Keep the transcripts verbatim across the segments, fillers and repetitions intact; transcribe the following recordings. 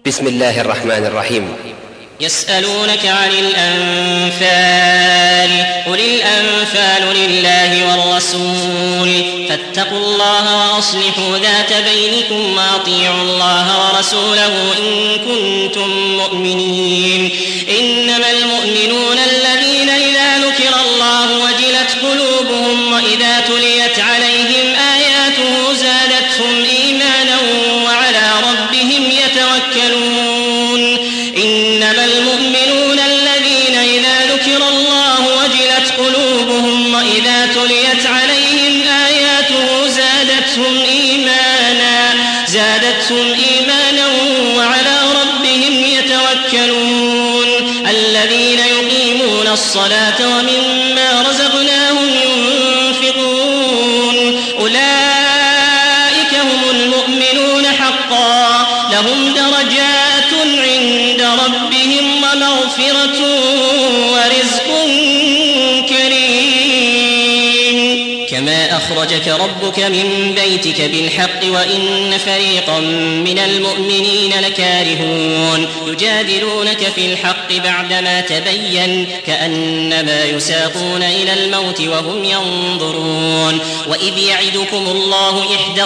بسم الله الرحمن الرحيم. يسألونك عن الأنفال قل الأنفال لله والرسول فاتقوا الله وأصلحوا ذات بينكم وأطيعوا الله ورسوله إن كنتم مؤمنين. إنما المؤمنون الذين إذا ذكر الله وجلت قلوبهم وإذا تليت عليهم آياته زادتهم إيمانا وعلى ربهم يتوكلون. إنما المؤمنون الذين إذا ذكر الله وجلت قلوبهم وإذا تليت عليهم آياته زادتهم إيمانا زادتهم إيمانا وعلى ربهم يتوكلون. الذين يقيمون الصلاة ومما رزقناهم ينفقون أولئك هم المؤمنون حقا لهم درجات عند ربهم ومغفرة ورزق كريم. كما أخرجك ربك من بيتك بالحق وإن فريقا من المؤمنين لكارهون يجادلونك في الحق بعدما تبين كأنما يساقون إلى الموت وهم ينظرون. وإذ يعدكم الله إحدى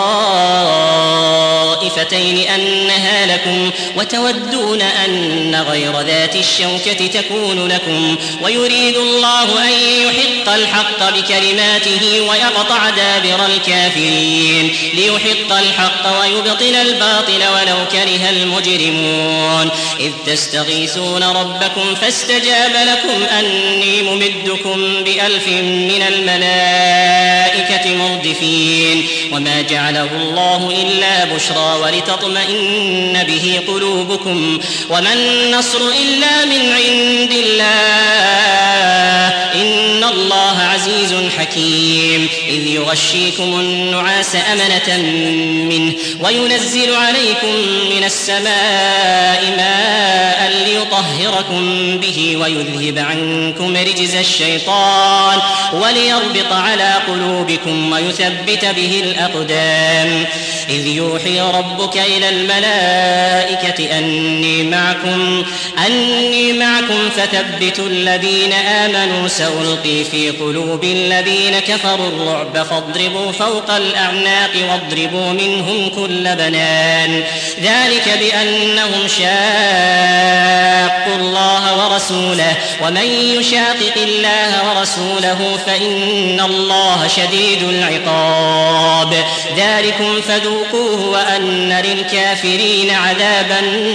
الطائفتين أنها لكم وتودون أن غير ذات الشوكة تكون لكم ويريد الله أن يحق الحق بكلماته ويقطع دابر الكافرين ليحق الحق ويبطل الباطل ولو كره المجرمون. إذ تستغيثون ربكم فاستجاب لكم أني ممدكم بألف من الملائكة مردفين. وما جعله الله إلا بشرى ولتطمئن به قلوبكم وما النصر إلا من عند الله إن الله عزيز حكيم. إذ يغشيكم النعاس أمنة منه وينزل عليكم من السماء ماء ليطهركم به ويذهب عنكم رجز الشيطان وليربط على قلوبكم ويثبت به الأقدام. إذ يوحي ربك إلى الملائكة أني معكم أني معكم فثبتوا الذين آمنوا سألقي في قلوب الذين كفروا الرعب فاضربوا فوق الأعناق واضربوا منهم كل بنان. ذلك بأنهم شاقوا الله ورسوله ومن يشاقق الله ورسوله فإن الله شديد العقاب. ذلكم فذوقوه وأن للكافرين عذاب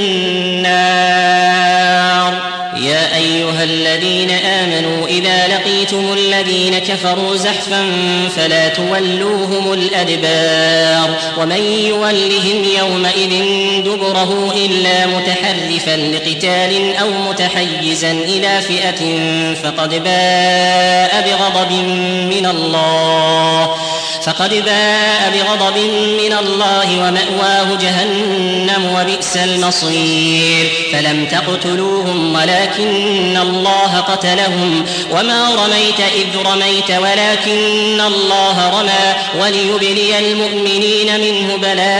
النار. يا أيها الذين آمنوا إذا لقيتم الذين كفروا زحفا فلا تولوهم الأدبار. ومن يولهم يومئذ دبره إلا متحرفا لقتال أو متحيزا إلى فئة فقد باء بغضب من الله فقد باء بغضب من الله ومأواه جهنم وبئس المصير. فلم تقتلوهم ولكن الله قتلهم وما رميت إذ رميت ولكن الله رمى وليبلي المؤمنين منه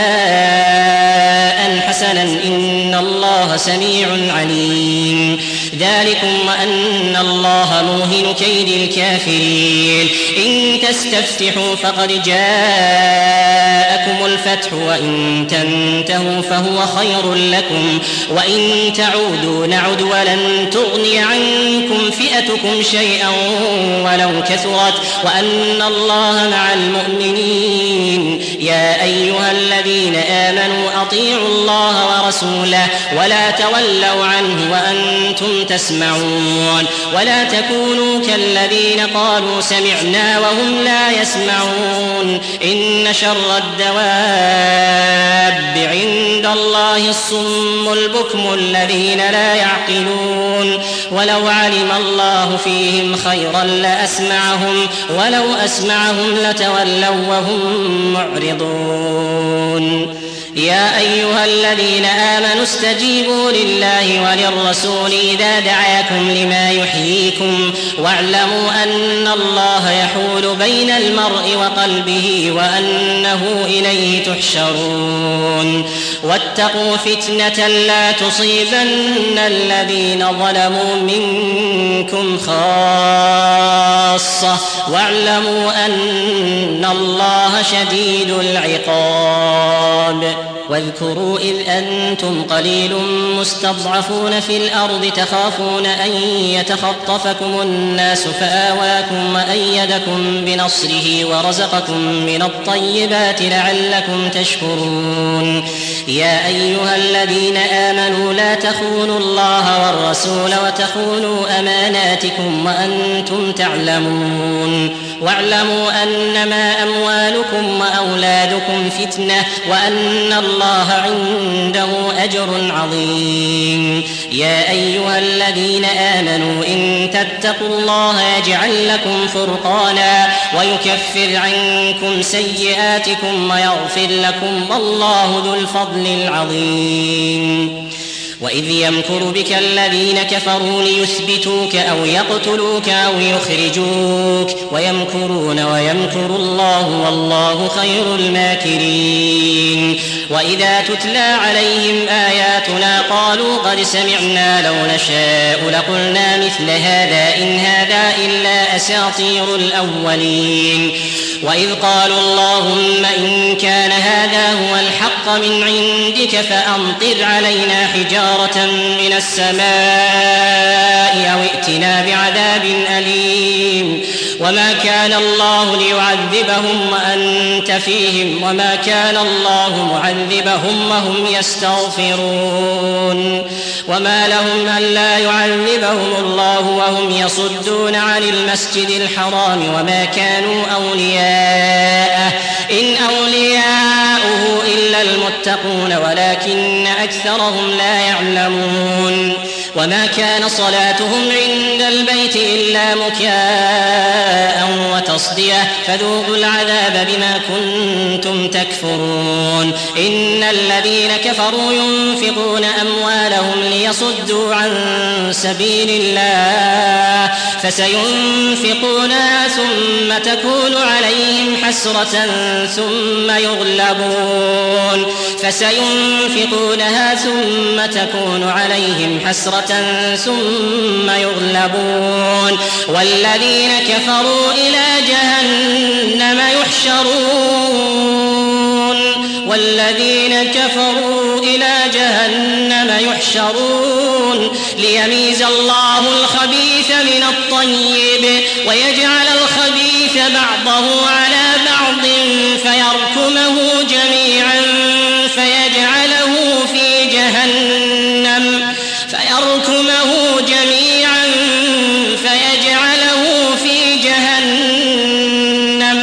بلاء حسنا إن الله سميع عليم. ذلكم وأن الله موهن كيد الكافرين. إن تستفتحوا فقد جاءكم الفتح وإن تنتهوا فهو خير لكم وإن تعودوا نعد ولن تغني عنكم فئتكم شيئا ولو كثرت وأن الله مع المؤمنين. يا أيها الذين آمنوا أطيعوا الله ورسوله ولا تولوا عنه وأنتم تسمعون. ولا تكونوا كالذين قالوا سمعنا وهم لا يسمعون. إن شر الدواب عند الله الصم البكم الذين لا يعقلون. ولو علم الله فيهم خيرا لأسمعهم ولو أسمعهم لتولوا وهم معرضون. يا أيها الذين آمنوا استجيبوا لله وللرسول إذا دعاكم لما يحييكم واعلموا أن الله يحول بين المرء وقلبه وأنه إليه تحشرون واتقوا فتنة لا تصيبن الذين ظلموا منكم خاصة واعلموا أن الله شديد العقاب واذكروا إذ أنتم قليل مستضعفون في الأرض تخافون أن يتخطفكم الناس فآواكم وأيدكم بنصره ورزقكم من الطيبات لعلكم تشكرون يا أيها الذين آمنوا لا تخونوا الله والرسول وتخونوا أماناتكم وأنتم تعلمون واعلموا أنما أموالكم وأولادكم فتنة وأن الله عنده أجر عظيم يا أيها الذين آمنوا إن تتقوا الله يجعل لكم فرقانا ويكفر عنكم سيئاتكم ويغفر لكم والله ذو الفضل العظيم وإذ يمكر بك الذين كفروا ليثبتوك أو يقتلوك أو يخرجوك ويمكرون ويمكر الله والله خير الماكرين وإذا تتلى عليهم آياتنا قالوا قد سمعنا لو نشاء لقلنا مثل هذا إن هذا إلا أساطير الأولين وإذ قالوا اللهم إن كان هذا هو الحق من عندك فأمطر علينا حجارة من السماء أو ائتنا بعذاب أليم وما كان الله ليعذبهم وأنت فيهم وما كان الله معذبهم وهم يستغفرون وما لهم ألا يعذبهم الله وهم يصدون عن المسجد الحرام وما كانوا أولياءه إن أولياؤه إلا المتقون ولكن أكثرهم لا يعلمون وما كان صلاتهم عند البيت إلا مكاء وتصدية فذوقوا العذاب بما كنتم تكفرون إن الذين كفروا ينفقون أموالهم ليصدوا عن سبيل الله فسينفقونها ثم تكون عليهم حسرة ثم يغلبون فسينفقونها ثم تكون عليهم حسرة ثم يغلبون والذين كفروا إلى جهنم يحشرون والذين كفروا إلى جهنم يحشرون ليميز الله الخبيث من الطيب ويجعل الخبيث بعضه على بعض فيركمه جميعا فيجعله في جهنم فيركمه جميعا فيجعله في جهنم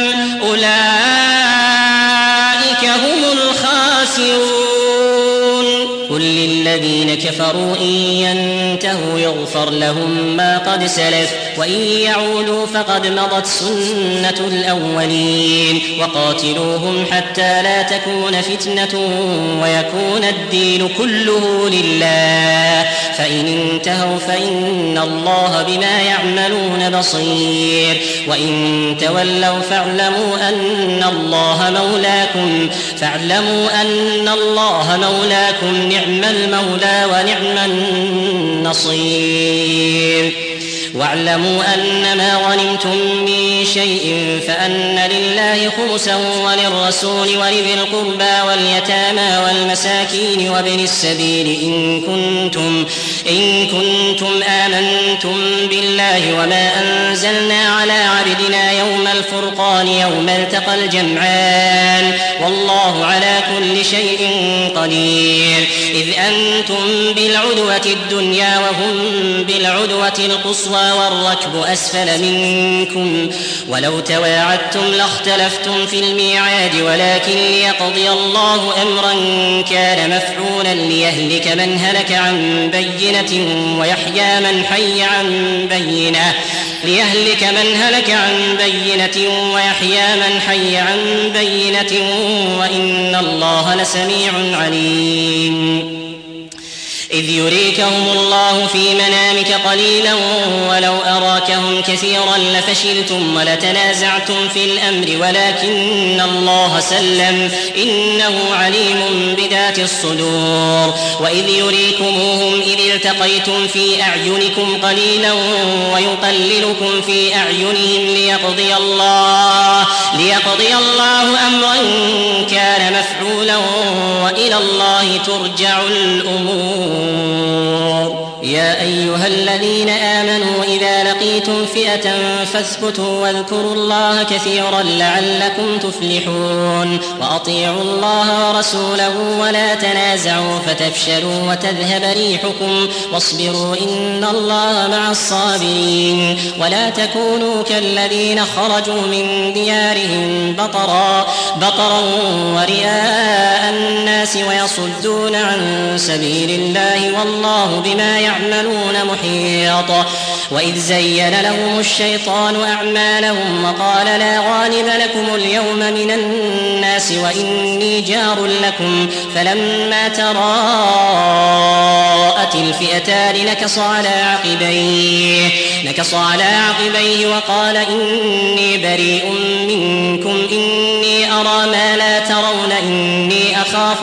أولئك هم الخاسرون قل للذين كفروا إن ينتهوا يغفر لهم ما قد سلف وإن يعودوا فقد مضت سنة الأولين وقاتلوهم حتى لا تكون فتنة ويكون الدين كله لله فإن انتهوا فإن الله بما يعملون بصير وإن تولوا فاعلموا أن الله مولاكم فاعلموا أن الله مولاكم نعم المولى ونعم النصير واعلموا أن ما غنمتم من شيء فأن لله خمسه وللرسول ولذي القربى واليتامى والمساكين وابن السبيل إن كنتم إن كنتم آمنتم بالله وما أنزلنا على عبدنا يوم الفرقان يوم التقى الجمعان والله على كل شيء قدير إذ أنتم بالعدوة الدنيا وهم بالعدوة القصوى والركب أسفل منكم ولو تواعدتم لاختلفتم في الميعاد ولكن ليقضي الله أمرا كان مفعولا ليهلك من هلك عن بينة ويحيى من حي عن بينة ليهلك من هلك عن بينة ويحيى من حي عن بينة وإن الله لسميع عليم. إذ يريكهم الله في منامك قليلا ولو أراكهم كثيرا لفشلتم ولتنازعتم في الأمر ولكن الله سلم إنه عليم بذات الصدور. وإذ يريكموهم إذ التقيتم في أعينكم قليلا ويقللكم في أعينهم ليقضي الله ليقضي الله أمرا كان مفعولا وإلى الله ترجع الأمور. يا أيها الذين آمنوا إذا لقيتم فئة فاثبتوا واذكروا الله كثيرا لعلكم تفلحون. وأطيعوا الله ورسوله ولا تنازعوا فتفشلوا وتذهب ريحكم واصبروا إن الله مع الصابرين. ولا تكونوا كالذين خرجوا من ديارهم بطرا بطرا ورئاء الناس ويصدون عن سبيل الله والله بما يعملون محيط. وإذ زين لهم الشيطان أعمالهم وقال لا غالب لكم اليوم من الناس وإني جار لكم فلما تراءت الفئتان نكص على عقبيه نكص على عقبيه وقال إني بريء منكم إني أرى ما لا ترون إني أخاف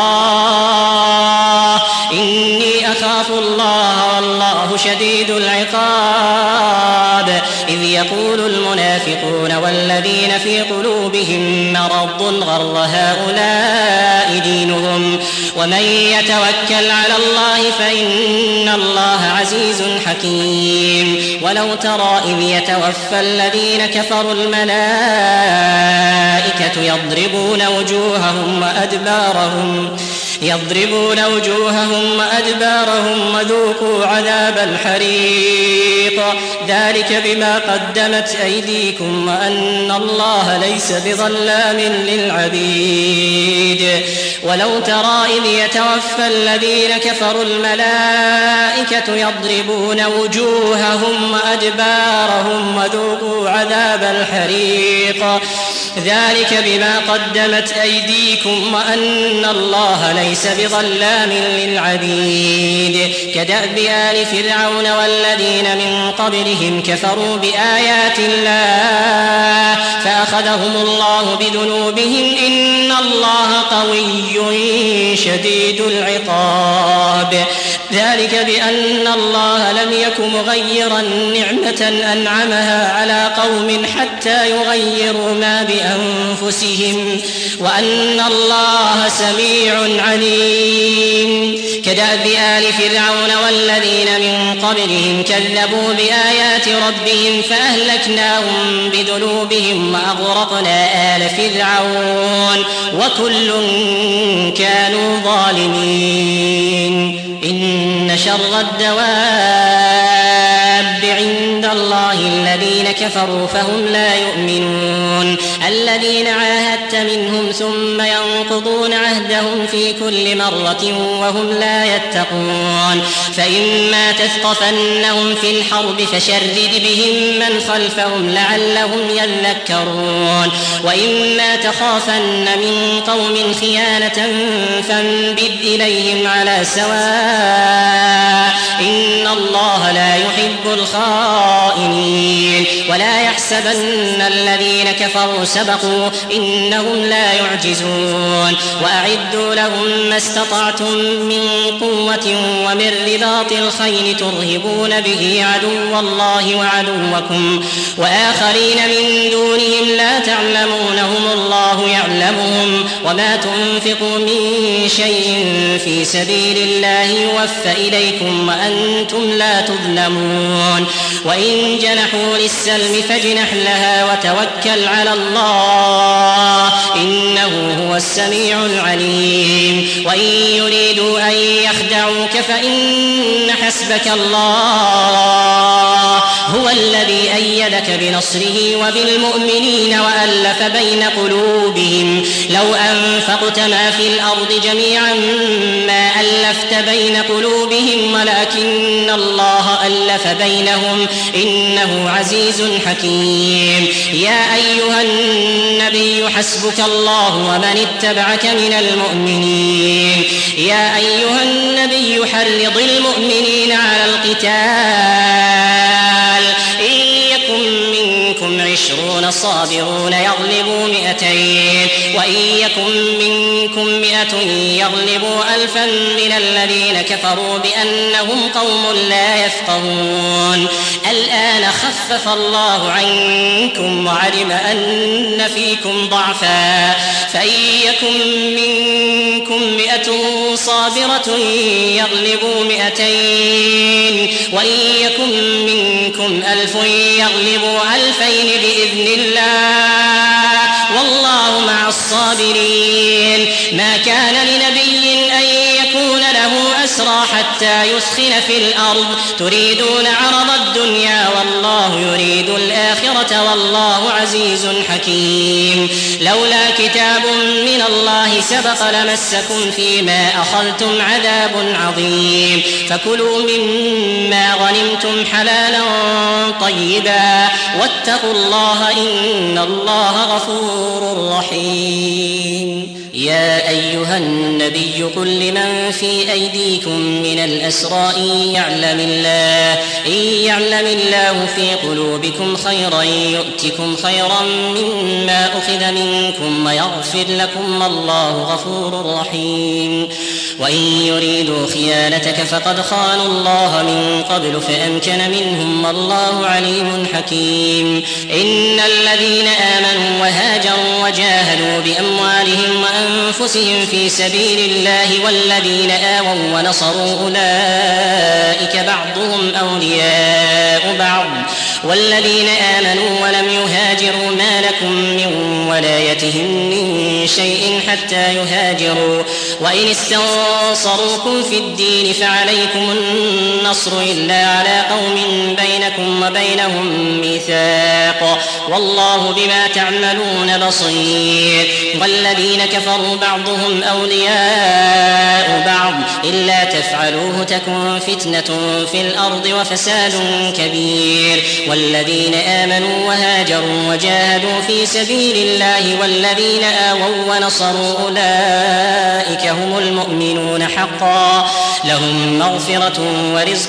الله إني أخاف الله والله شديد العقاب. إذ يقول المنافقون والذين في قلوبهم مرض غر هؤلاء دينهم ومن يتوكل على الله فإن الله عزيز حكيم. ولو ترى إذ يتوفى الذين كفروا الملائكة يضربون وجوههم وأدبارهم يضربون وجوههم وأدبارهم وذوقوا عذاب الحريق ذلك بما قدمت أيديكم وأن الله ليس بظلام للعبيد. ولو ترى إذ يتوفى الذين كفروا الملائكة يضربون وجوههم وأدبارهم وذوقوا عذاب الحريق ذلك بما قدمت أيديكم وأن الله ليس بظلام للعبيد. كدأب آل فرعون والذين من قبلهم كفروا بآيات الله فأخذهم الله بذنوبهم إن الله قوي شديد العقاب. ذلك بأن الله لم يك مغيرا نعمة أنعمها على قوم حتى يغيروا ما بأنفسهم وأن الله سميع عليم. كدأب آل فرعون والذين من قبلهم كذبوا بآيات ربهم فأهلكناهم بذنوبهم وأغرقنا آل فرعون وكل كانوا ظالمين. إن شر الدواب عند الله الذين كفروا فهم لا يؤمنون الذين عاهدت منهم ثم ينقضون عهدهم في كل مرة وهم لا يتقون. فإما تثقفنهم في الحرب فشرد بهم من خلفهم لعلهم يذكرون وإما تخافن من قوم خيانة فانبذ إليهم على سواء إن الله لا يحب الخائنين. ولا يحسبن الذين كفروا سبقوا إنهم لا يعجزون. وأعدوا لهم ما استطعتم من قوة ومن رباط الخيل ترهبون به عدو الله وعدوكم وآخرين من دونهم لا تعلمونهم الله يعلمهم وما تنفقوا من شيء في سبيل الله يوفى إليكم وأنتم لا تظلمون. وإن جنحوا للسلم فاجنح لها وتوكل على الله إنه هو السميع العليم. وإن يريدوا أن يخدعوك فإن حسبك الله هو الذي أيدك بنصره وبالمؤمنين وألف بين قلوبهم لو أنفقت ما في الأرض جميعا ما ألفت بين قلوبهم ولكن الله ألف بينهم إنه عزيز حكيم. يا أيها النبي حسبك الله ومن اتبعك من المؤمنين. يا أيها النبي حرض المؤمنين على القتال إن يكن منكم عشرون صابرون يغلبوا مئتين وإن يكن منكم مئة يغلبوا ألفا من الذين كفروا بأنهم قوم لا يفقهون. الآن خفف الله عنكم وعلم أن فيكم ضعفا فإن يكن منكم مئة صابرة يغلبوا مئتين وإن يكن منكم ألف يغلبوا ألفين بإذن الله والله مع الصابرين. ما كان لنبي أن يكون له أسرى حتى يسخن في الأرض تريدون عرض الدنيا والله يريد الآخرة والله عزيز حكيم. لولا كتاب من الله سبق لمسكم فيما أخذتم عذاب عظيم فكلوا مما غنمتم حلالا طيبا واتقوا الله إن الله غفور رحيم. يا أيها النبي قل لمن في أيديكم من الأسرى إن يعلم الله إن يعلم الله في قلوبكم خيرا يؤتكم خيرا مما أخذ منكم ويغفر لكم الله غفور رحيم. وإن يريدوا خيانتك فقد خانوا الله من قبل فأمكن منهم والله عليم حكيم. إن الذين آمنوا وهاجروا وجاهدوا بأموالهم وأنفسهم في سبيل الله والذين آووا ونصروا أولئك بعضهم أولياء بعض والذين آمنوا ولم يهاجروا ما لكم من ولايتهم من شيء حتى يهاجروا وإن استنصروكم في الدين فعليكم النصر إلا على قوم بينكم وبينهم ميثاق والله بما تعملون بصير. والذين كفروا بعضهم أولياء بعض إلا تفعلوه تكن فتنة في الأرض وفساد كبير. والذين آمنوا وهاجروا وجاهدوا في سبيل الله والذين آووا ونصروا أولئك هم المؤمنون حقا لهم مغفرة ورزق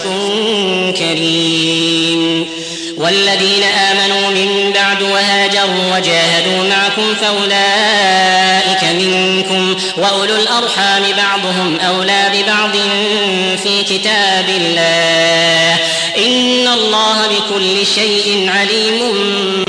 كريم. والذين آمنوا من بعد وهاجروا وجاهدوا معكم فأولئك منكم وأولو الأرحام بعضهم أولى ببعض في كتاب الله إن الله بكل شيء عليم